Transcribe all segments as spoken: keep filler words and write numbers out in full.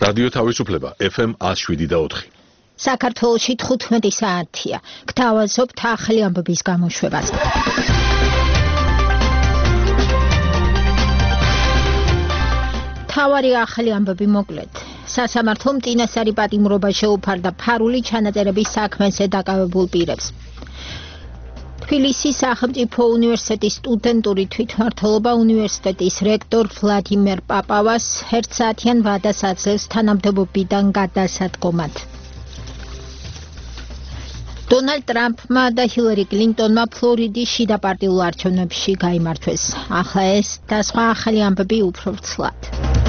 რადიო თავისუფლება ეფ ემ one oh seven და four. საქართველოში თხუთმეტი საათია. გთავაზობთ ახალი ამბების გამოშვებას. თავარი ახალი ამბები მოკლედ. სასამართლომ წინასწარი პატიმრობა შეუფარდა ფარული ჩანაწერების საქმეზე დაკავებულ პირებს. თბილისის სახელმწიფო უნივერსიტეტის სტუდენტური თვითმმართველობა უნივერსიტეტის რექტორ ვლადიმერ პაპავას ერთსაათიან ვადას აძლევს თანამდებობიდან გადასადგომად. დონალდ ტრამპმა და ჰილარი კლინტონმა ფლორიდის შიდა პარტიულ არჩევნებში გაიმარჯვეს. ახლა ეს და სხვა ახალი ამბები უფრო ვრცლად.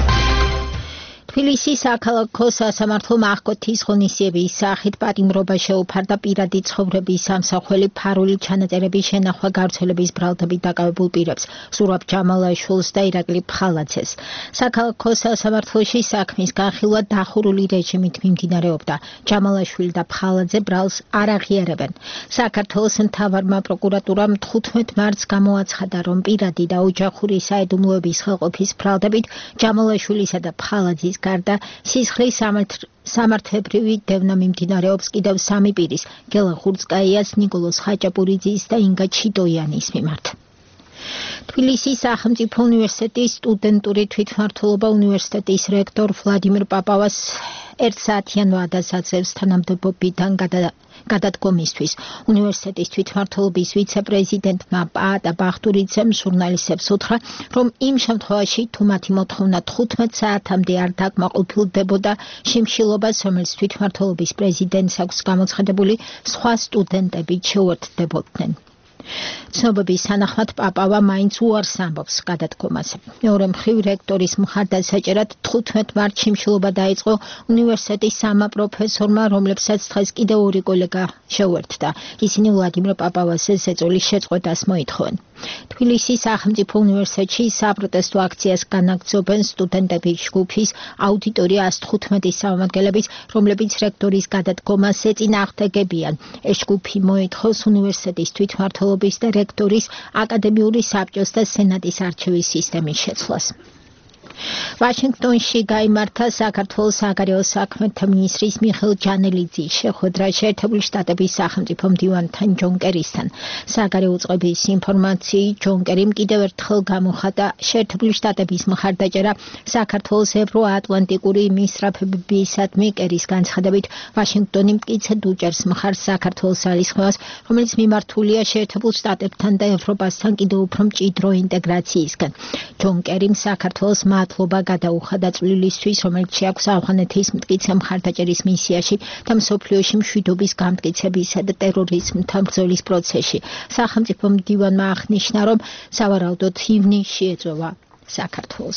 თბილისის საქალაქო სასამართლომ აღკვეთის ღონისძიების სახით პატიმრობა შეუფარდა პირადი ცხოვრების სამსახველი ფარული ჩანაწერების შენახვა გავრცელების ბრალდებით დაკავებულ პირებს, ზურაბ ჯამალაშვილს და ირაკლი ფხალაძეს. საქალაქო სასამართლოში საქმის განხილვა დახურული რეჟიმით მიმდინარეობდა. ჯამალაშვილი და ფხალაძე ბრალს არ აღიარებენ. საქართველოს მთავარმა პროკურატურამ თხუთმეტ მარტს გამოაცხადა, რომ პირადი და ოჯახური საიდუმლოების ხელყოფის ბრალდებით ჯამალაშვილისა და ფხალაძის გარდა სისხლის სამართლებრივი დევნა მიმდინარეობს კიდევ სამი პირის, გელა ხურცკაიას, ნიკოლოზ ხაჭაპურიძის და ინგა ჩიტოიანის მიმართ. თბილისის სახელმწიფო უნივერსიტეტის სტუდენტური თვითმმართველობა უნივერსიტეტის რექტორ ვლადიმერ პაპავას ერთსაათიან ვადას აძლევს თანამდებობიდან გადადგომისთვის. უნივერსიტეტის თვითმმართველობის ვიცე-პრეზიდენტმა პაატა ბახტურიძემ ჟურნალისტებს უთხრა, რომ იმ შემთხვევაში თუ მათი მოთხოვნა თხუთმეტ საათამდე არ დაკმაყოფილდებოდა შიმშილობას, რომელიც თვითმმართველობის პრეზიდენტს აქვს გამოცხადებული, სხვა სტუდენტები შეუერთდებოდნენ. ცნობების თანახმად პაპავა მაინც უარს ამბობს გადადგომაზე. მეორე მხრივ რექტორის მხარდასაჭერად თხუთმეტ მარტს შიმშილობა დაიწყო უნივერსიტეტის სამმა პროფესორმა, რომლებსაც დღეს კიდევ ორი კოლეგა შეუერთდა. ისინი ვლადიმერ პაპავას ზეწოლის შეწყვეტას მოითხოვენ. თბილისის სახელმწიფო უნივერსიტეტში საპროტესტო აქციას განაგრძობენ სტუდენტების ჯგუფის აუდიტორია one fifteen წარმომადგენლების, რომლებიც რექტორის გადადგომას ეწინააღმდეგებიან. ეს ჯგუფი მოითხოვს უნივერსიტეტის თვითმმართველობის და რექტორის აკადემიური საბჭოს და სენატის არჩევის სისტემის შეცვლას. ვაშინგტონში გაიმართა საქართველოს საგარეო საქმეთა მინისტრის მიხეილ ჯანელიძის შეხვედრა შეერთებული შტატების სახელმწიფო მდივანთან ჯონ კერისთან. საგარეო წყობის ინფორმაციით ჯონ კერიმ კიდევ ერთხელ გამოხატა შეერთებული შტატების მხარდაჭერა საქართველოს ევროატლანტიკური მისწრაფებებისადმი. კერის განცხადებით, ვაშინგტონი მტკიცედ უჭერს მხარს საქართველოს ძალისხმევას, რომელიც მიმართულია შეერთებულ შტატებთან და ევროპასთან კიდევ უფრო მჭიდრო ინტეგრაციისკენ. ჯონ კერიმ საქართველოს მადლობა გადაუხადა წვლილისთვის, რომელიც შეაქვს ავღანეთის მტკიცე მხარდაჭერის მისიაში და მსოფლიოში მშვიდობის გამტკიცებისა და ტერორიზმთან ბრძოლის პროცესში. სახელმწიფო მდივანმა აღნიშნა, რომ სავარაუდოდ ივნისში ეწევა საქართველოს.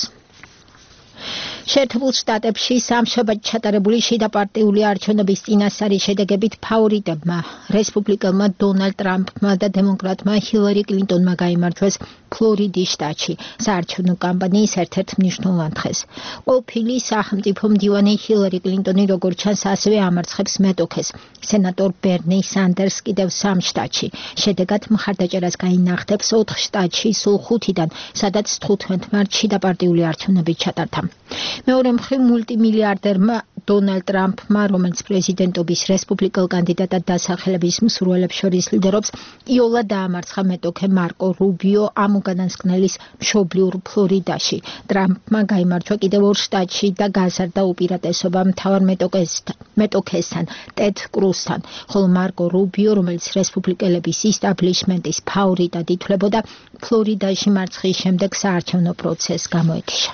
შეერთებულ შტატებში სამშაბათ ჩატარებული შიდა პარტიული არჩევნების წინასწარი შედეგებით ფავორიტებმა, რესპუბლიკელმა დონალდ ტრამპმა და დემოკრატმა ჰილარი კლინტონმა გაიმარჯვეს ფლორიდის შტატში საარჩევნო კამპანიის ერთ-ერთ მნიშვნელოვან დღეს. ყოფილი სახელმწიფო მდივანი ჰილარი კლინტონი როგორც ჩანს ასევე ამარცხებს მეტოქეს, სენატორ ბერნი სანდერს კიდევ სამ შტატში. შედეგად მხარდაჭერას გაინახდებს ოთხ შტატში სულ ხუთიდან, სადაც თხუთმეტ მარტს შიდა პარტიული არჩევნები ჩატარდა. მეორე მხრივ მულტიმილიარდერმა დონალდ ტრამპმა, რომელიც პრეზიდენტობის რესპუბლიკელ კანდიდატად დასახელების მსურველებს შორის ლიდერობს, იოლა დაამარცხა მეტოქე მარკო რუბიო ამ უკანასკნელის მშობლიურ ფლორიდაში. ტრამპმა გაიმარჯვა კიდევ ორ შტატში და გაზარდა უპირატესობა მთავარ მეტოქესთან, ტედ კრუსთან, ხოლო მარკო რუბიო, რომელიც რესპუბლიკელების ისტაბლიშმენტის ფავორიტად ითვლებოდა, ფლორიდაში მარცხის შემდეგ საარჩევნო პროცესს გამოეთიშა.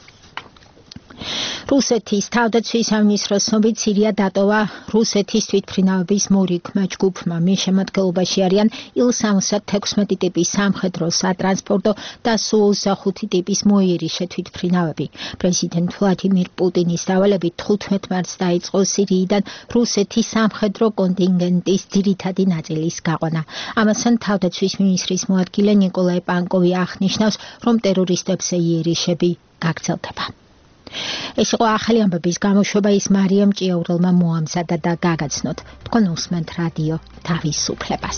რუსეთის თავდაცვის სამინისტროს ცნობით სირია დატოვა რუსეთის თვითმფრინავების მორიგმა ჯგუფმა. მის შემადგენლობაში არიან ილ სამოცდათექვსმეტი ტიპის სამხედრო, სატრანსპორტო და სუ ოცდახუთი ტიპის მოიერიშე თვითმფრინავები. პრეზიდენტ ვლადიმირ პუტინის დავალებით თხუთმეტ მარტს დაიწყო სირიიდან რუსეთის სამხედრო კონტინგენტის ძირითადი ნაწილის გაყვანა. ამასთან თავდაცვის მინისტრის მოადგილე ნიკოლაი პანკოვი აღნიშნავს, რომ ტერორისტებზე იერიშები გაგრძელდება. ეს იყო ახალი ამბების გამოშვება, ის მარიამ ჭიაურელმა მოამზადა და გაგაცნოთ. თქვენ უსმენთ რადიო თავისუფლებას.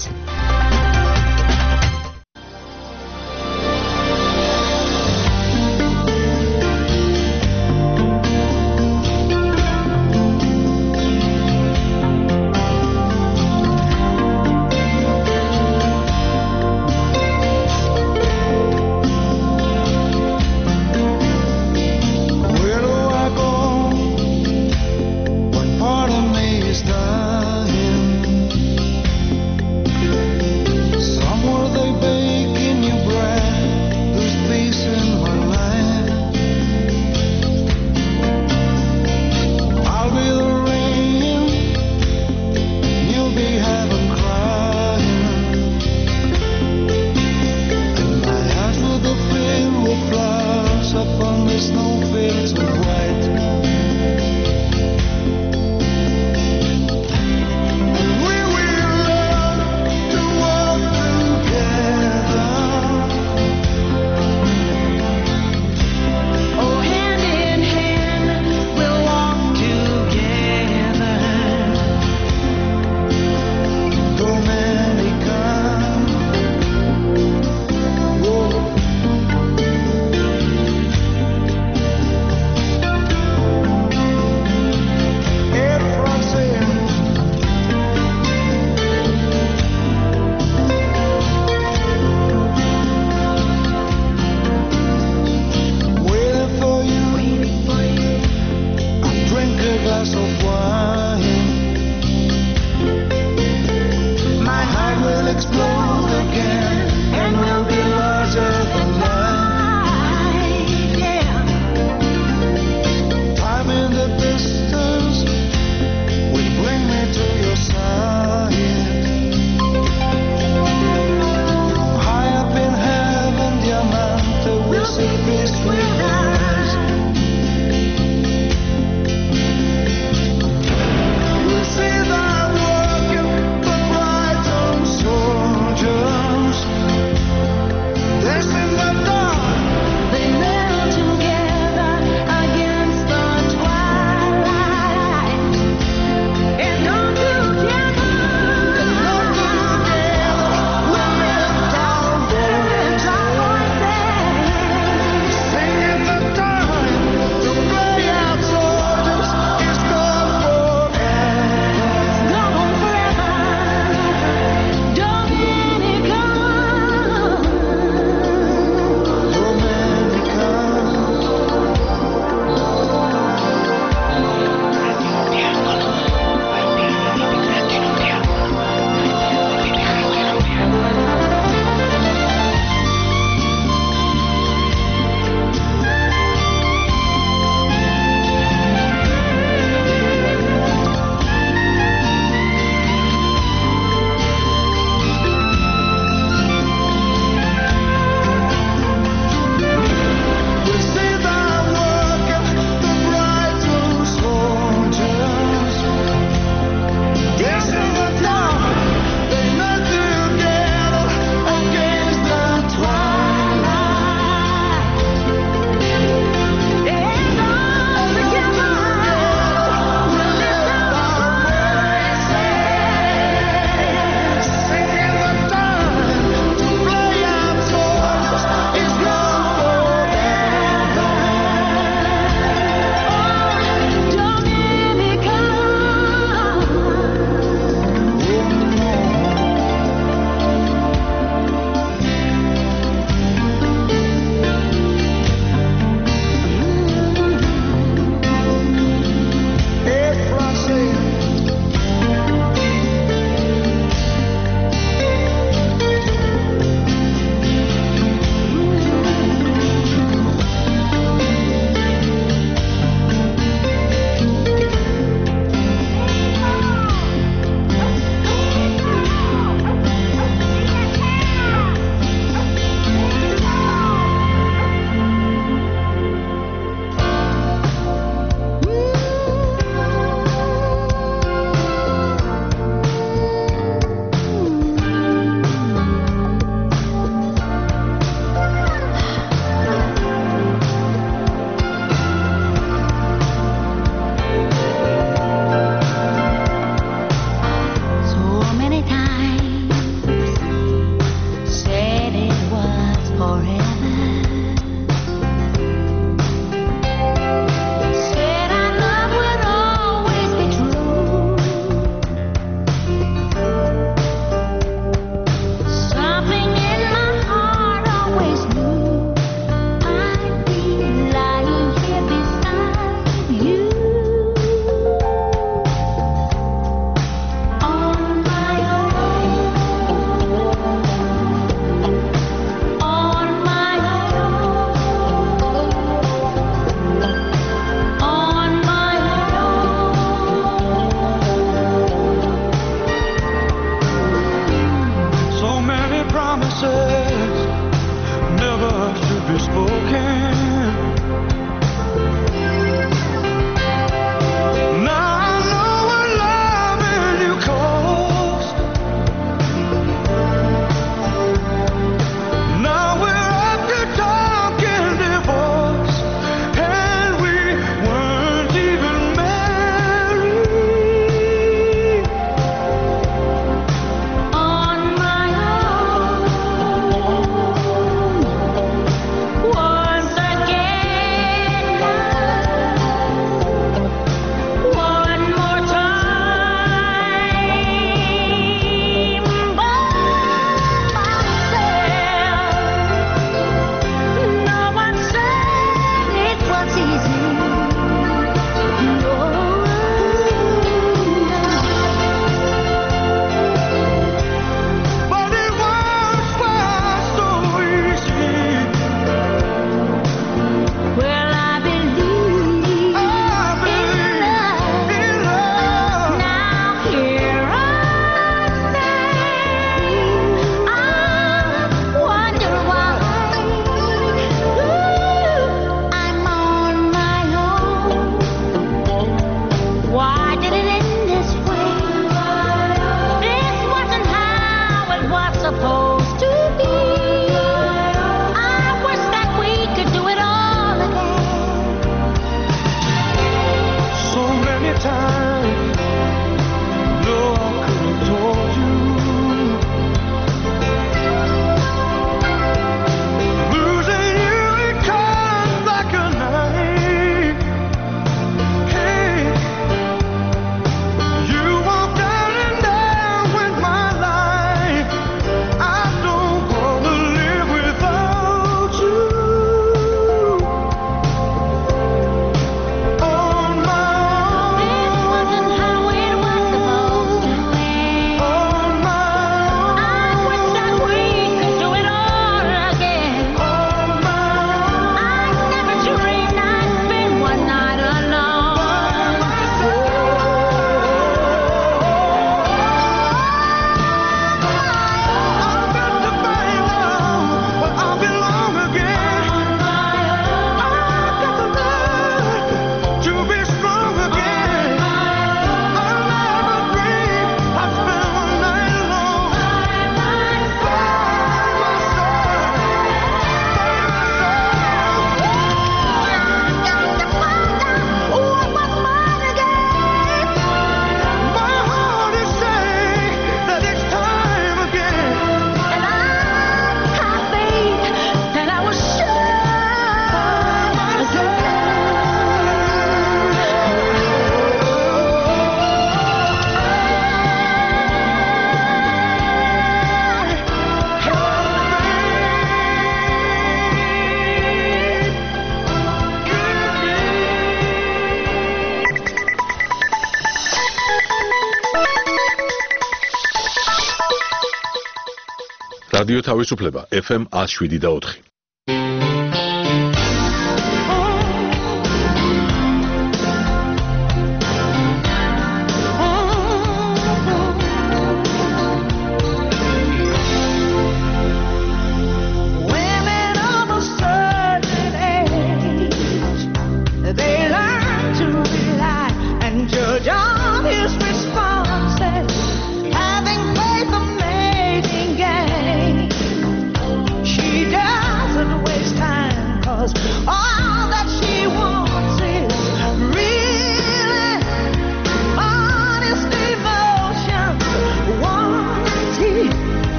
რადიო თავისუფლება ეფ ემ one oh seven და four.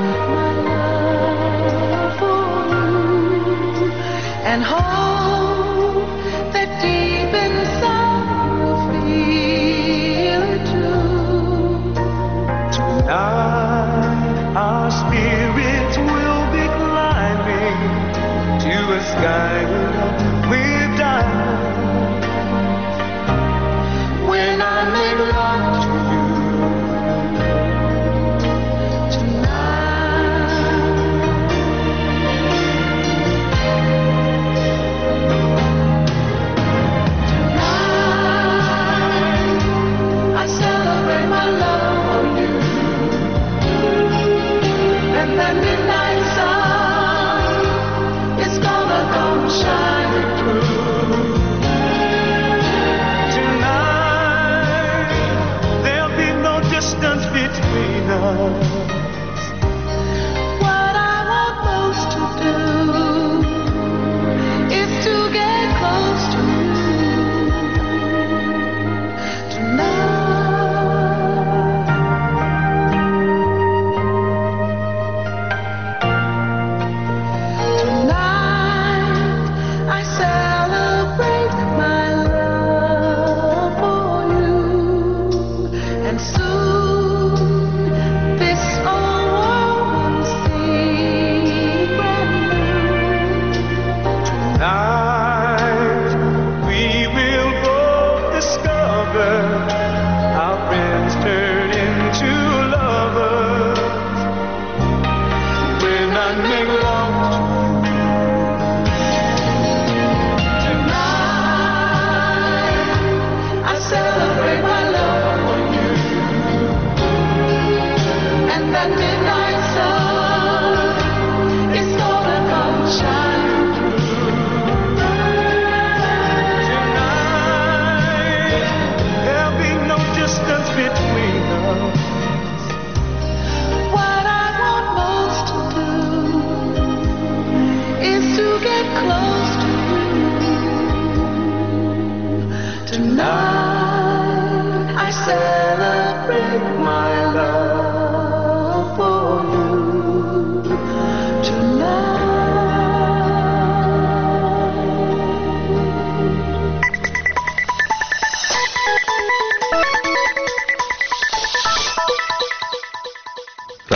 And hold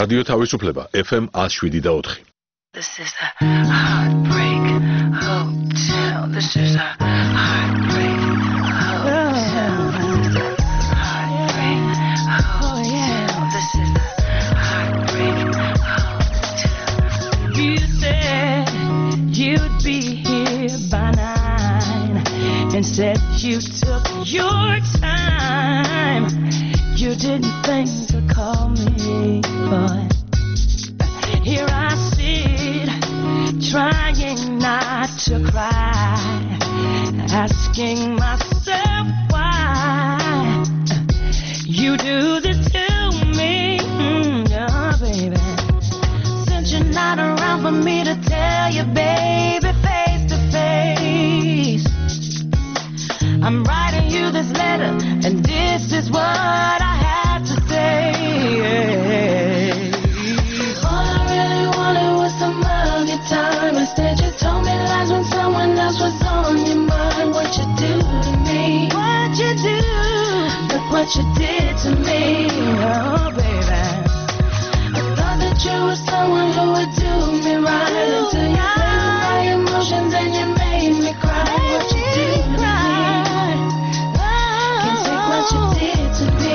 რადიო თავისუფლება F M one oh seven point four. This is a heartbreak hotel. This is a heartbreak hotel. Heartbreak hotel. This is a heartbreak hotel. You said you'd be here by nine. Instead, you took your time. You didn't think to call me, but here I sit, trying not to cry, asking myself why you do this to me, mm, oh, baby. Since you're not around for me to tell you, baby, face to face, I'm writing you this letter, and this is what I had to say. All I really wanted was some of your time. Instead, you told me lies when someone else was on your mind. What you do to me? What you do? Look what you did to me, oh baby. I thought that you were someone who would do me right until you played with my emotions and you made me cry. What you do to me? Can't take what you did to me.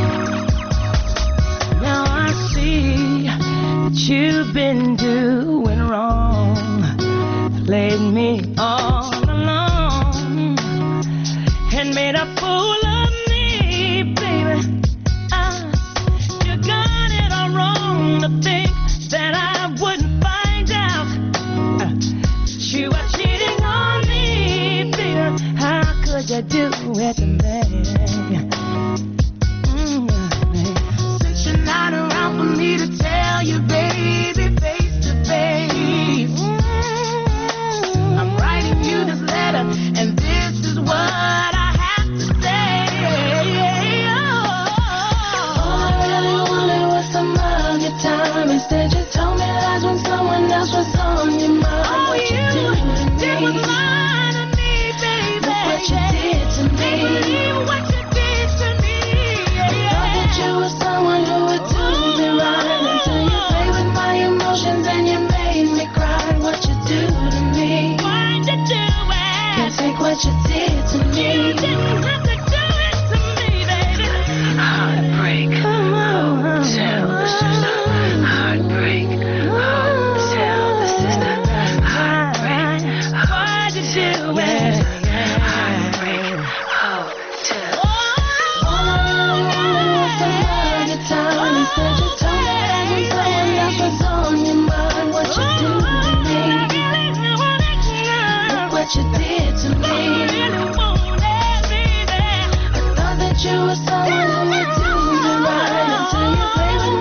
Now I see that you've been doing wrong, played me all along, and made a fool of me, baby. Uh, you got it all wrong to think that I wouldn't find out uh, you were cheating on me, baby. How could you do it to me? Since you're not around for me to tell you, baby, face to face, I'm writing you this letter, and this is what I have to say. All I really wanted was some of your time. Instead, you told me lies when someone else was on your mind. Oh, what you, you did was lying to me, baby. Look what you did to me. Can't believe what you did to me. I thought that you were someone who would do me right until you played with my emotions and you made me cry. What you do to me? Why'd you do it? Can't take what you did to me. You didn't have to do it to me, baby. Heartbreak hotel. This is a heartbreak hotel. This is the heartbreak. Why'd you do it? Heartbreak hotel. All I really wanted was some of your time. Instead, you told me that when someone else was on your mind. What you do to me? Look what you did to me. I thought that you were someone who would do me right until you played with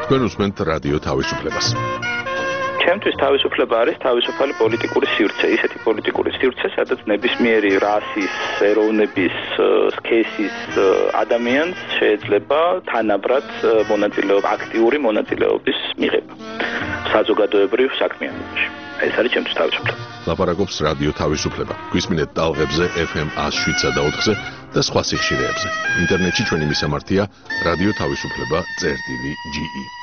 თქვენ უსმენთ რადიო თავისუფლებას. ჩემთვის თავისუფლება არის თავისუფალი პოლიტიკური სივრცე, ისეთი პოლიტიკური სივრცე, სადაც ნებისმიერი რასის, ეროვნების, სქესის ადამიანს შეიძლება თანაბრად მონაწილეობა, აქტიური მონაწილეობის მიღება საზოგადოებრივ საქმიანობაში. ეს არის ჩემთვის თავისუფლება. ლაპარაკობს რადიო თავისუფლება. გვისმინეთ ტალღებზე ეფ ემ one oh seven და ოთხზე და სხვა სიხშირეებზე. ინტერნეტში ჩვენი მისამართია რადიო თავისუფლება წერტილი ჯი ი.